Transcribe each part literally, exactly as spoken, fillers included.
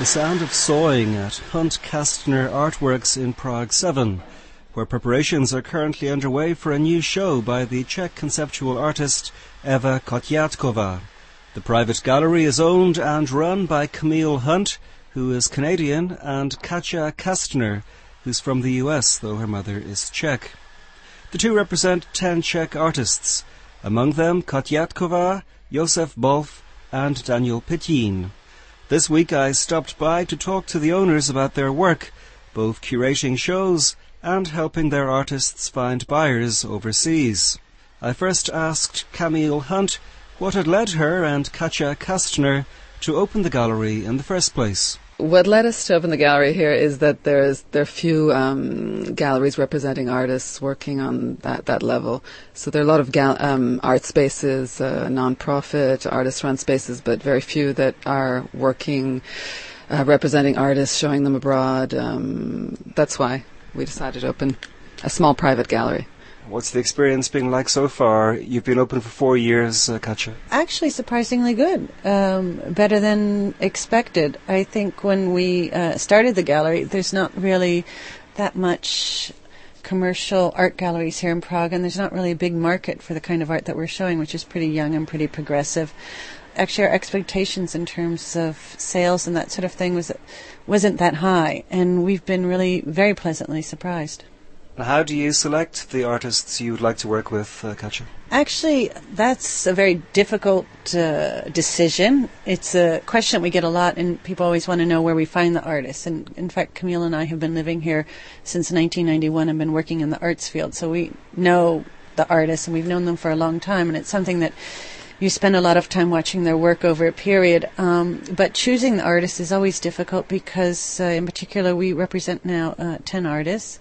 The sound of sawing at Hunt Kastner Artworks in Prague seven, where preparations are currently underway for a new show by the Czech conceptual artist Eva Koťátková. The private gallery is owned and run by Camille Hunt, who is Canadian, and Katja Kastner, who's from the U S, though her mother is Czech. The two represent ten Czech artists, among them Koťátková, Josef Bolf, and Daniel Petin. This week I stopped by to talk to the owners about their work, both curating shows and helping their artists find buyers overseas. I first asked Camille Hunt what had led her and Katja Kastner to open the gallery in the first place. What led us to open the gallery here is that there's there are few um, galleries representing artists working on that, that level. So there are a lot of gal- um, art spaces, uh, non-profit, artist-run spaces, but very few that are working, uh, representing artists, showing them abroad. Um, that's why we decided to open a small private gallery. What's the experience been like so far? You've been open for four years, uh, Katja. Actually, surprisingly good. Um, better than expected. I think when we uh, started the gallery, there's not really that much commercial art galleries here in Prague, and there's not really a big market for the kind of art that we're showing, which is pretty young and pretty progressive. Actually, our expectations in terms of sales and that sort of thing was wasn't that high, and we've been really very pleasantly surprised. How do you select the artists you would like to work with, uh, Katja? Actually, that's a very difficult uh, decision. It's a question we get a lot, and people always want to know where we find the artists. And in fact, Camille and I have been living here since nineteen ninety-one and been working in the arts field, so we know the artists, and we've known them for a long time, and it's something that you spend a lot of time watching their work over a period. Um, but choosing the artists is always difficult because, uh, in particular, we represent now uh, ten artists.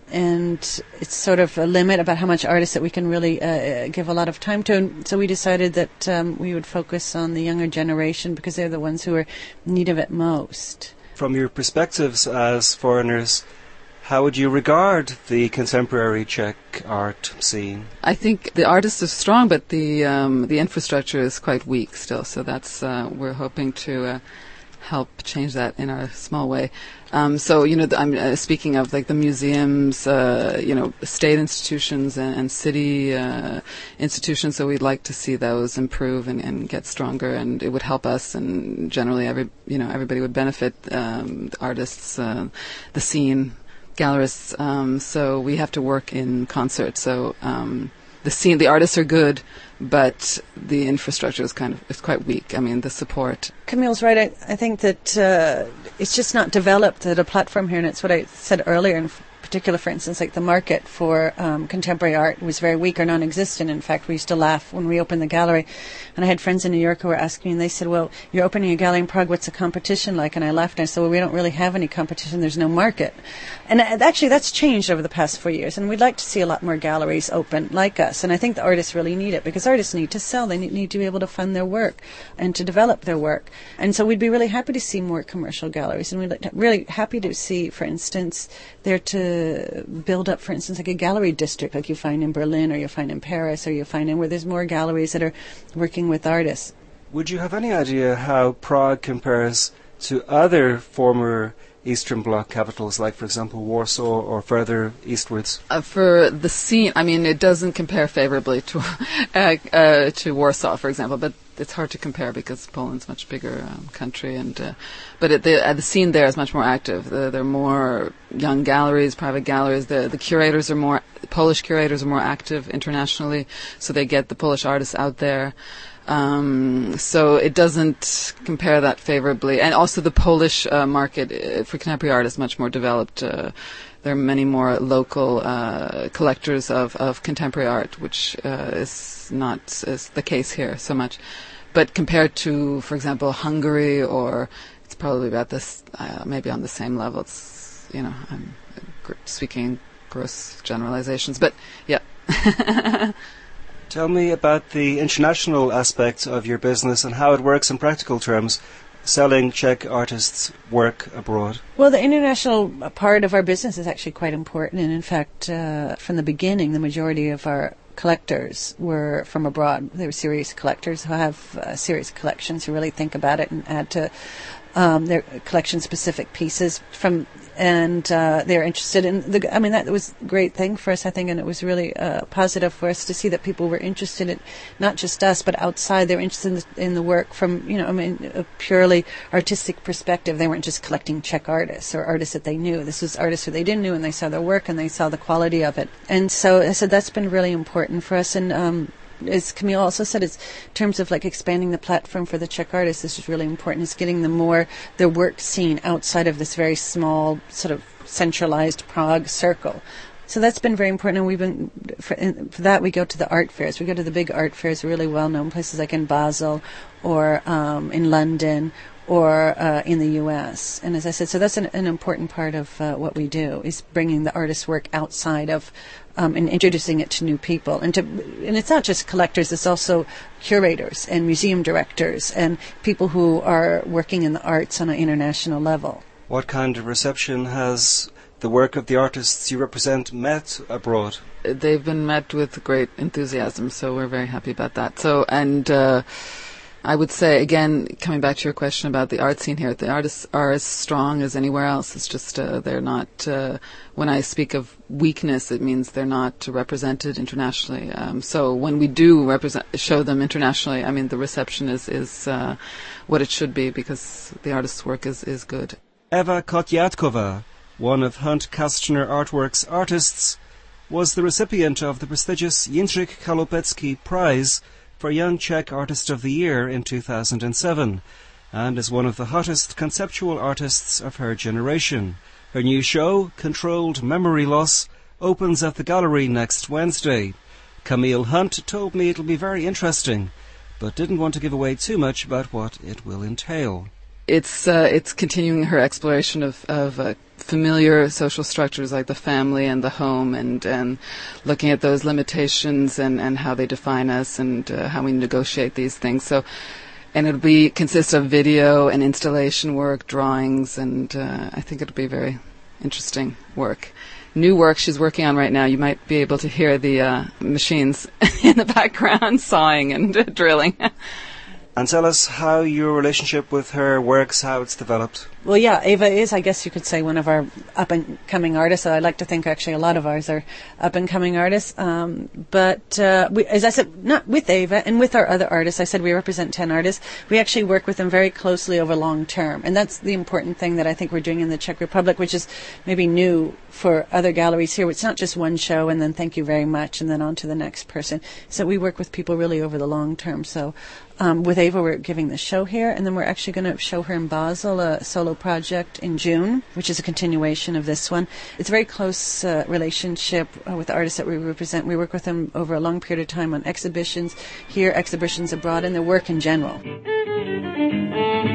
And it's sort of a limit about how much artists that we can really uh, give a lot of time to. And so we decided that um, we would focus on the younger generation because they're the ones who are in need of it most. From your perspectives as foreigners, how would you regard the contemporary Czech art scene? I think the artists are strong, but the um, the infrastructure is quite weak still. So that's uh, we're hoping to uh, help change that in our small way. Um, so, you know, th- I'm uh, speaking of like the museums, uh, you know, state institutions and, and city uh, institutions. So we'd like to see those improve and, and get stronger, and it would help us. And generally, every you know, everybody would benefit. Um, the artists, uh, the scene, gallerists. Um, so we have to work in concert. So um, the scene, the artists are good, but the infrastructure is kind of is quite weak. I mean, the support. Camille's right. I, I think that uh, it's just not developed at a platform here, and it's what I said earlier. In particular, for instance, like the market for um, contemporary art was very weak or non-existent. In fact, we used to laugh when we opened the gallery, and I had friends in New York who were asking me, and they said, well, you're opening a gallery in Prague, what's the competition like? And I laughed, and I said, well, we don't really have any competition, there's no market. And uh, actually, that's changed over the past four years, and we'd like to see a lot more galleries open like us, and I think the artists really need it, because artists need to sell, they need to be able to fund their work and to develop their work. And so we'd be really happy to see more commercial galleries, and we'd be really happy to see, for instance, there to build up, for instance, like a gallery district like you find in Berlin or you find in Paris or you find in where there's more galleries that are working with artists. Would you have any idea how Prague compares to other former Eastern Bloc capitals, like, for example, Warsaw or further eastwards? Uh, for the scene, I mean, it doesn't compare favorably to uh, uh, to Warsaw, for example, but it's hard to compare because Poland's a much bigger um, country, and uh, but it, the uh, the scene there is much more active. Uh, there are more young galleries, private galleries. The the curators are more Polish curators are more active internationally, so they get the Polish artists out there. Um, so it doesn't compare that favorably. And also the Polish uh, market uh, for contemporary art is much more developed. Uh, there are many more local uh, collectors of, of contemporary art, which uh, is not is the case here so much. But compared to, for example, Hungary, or it's probably about this, uh, maybe on the same level. It's, you know, I'm gr- speaking gross generalizations, but yeah. Tell me about the international aspect of your business and how it works in practical terms, selling Czech artists' work abroad. Well, the international part of our business is actually quite important, and in fact, uh, from the beginning, the majority of our collectors were from abroad. They were serious collectors who have uh, serious collections, who really think about it and add to Um, they're collection-specific pieces from, and uh, they're interested in the. I mean, that was a great thing for us, I think, and it was really uh, positive for us to see that people were interested in not just us, but outside. They were interested in the, in the work from, you know, I mean, a purely artistic perspective. They weren't just collecting Czech artists or artists that they knew. This was artists who they didn't know, and they saw their work and they saw the quality of it. And so I said that's been really important for us. And um, as Camille also said, it's in terms of like expanding the platform for the Czech artists, this is really important. It's getting the more their work seen outside of this very small sort of centralized Prague circle. So that's been very important, and we've been for, for that we go to the art fairs. We go to the big art fairs, really well-known places like in Basel or um, in London or uh, in the U S. And as I said, so that's an, an important part of uh, what we do, is bringing the artist's work outside of um, and introducing it to new people. And to and it's not just collectors, it's also curators and museum directors and people who are working in the arts on an international level. What kind of reception has the work of the artists you represent met abroad? They've been met with great enthusiasm, so we're very happy about that. So, and uh, I would say, again, coming back to your question about the art scene here, the artists are as strong as anywhere else. It's just uh, they're not, uh, when I speak of weakness, it means they're not represented internationally. Um, so when we do represent, show them internationally, I mean, the reception is, is uh, what it should be, because the artist's work is, is good. Eva Kotyatkova, one of Hunt Kastner Artworks artists, was the recipient of the prestigious Jindřich Kalopetsky Prize for Young Czech Artist of the Year in two thousand seven, and is one of the hottest conceptual artists of her generation. Her new show, Controlled Memory Loss, opens at the gallery next Wednesday. Camille Hunt told me it'll be very interesting, but didn't want to give away too much about what it will entail. It's uh, it's continuing her exploration of, of uh, familiar social structures like the family and the home, and, and looking at those limitations and, and how they define us, and uh, how we negotiate these things. So, and it'll be consist of video and installation work, drawings, and uh, I think it'll be very interesting work. New work she's working on right now. You might be able to hear the uh, machines in the background sawing and drilling. And tell us how your relationship with her works, how it's developed. Well, yeah, Eva is, I guess you could say, one of our up-and-coming artists. I like to think, actually, a lot of ours are up-and-coming artists. Um, but, uh, we, as I said, not with Eva, and with our other artists. I said we represent ten artists. We actually work with them very closely over long term. And that's the important thing that I think we're doing in the Czech Republic, which is maybe new for other galleries here. It's not just one show and then thank you very much and then on to the next person. So we work with people really over the long term. So um, with Eva, we're giving the show here, and then we're actually going to show her in Basel, a solo project in June, which is a continuation of this one. It's a very close uh, relationship uh, with the artists that we represent. We work with them over a long period of time on exhibitions here, exhibitions abroad, and their work in general.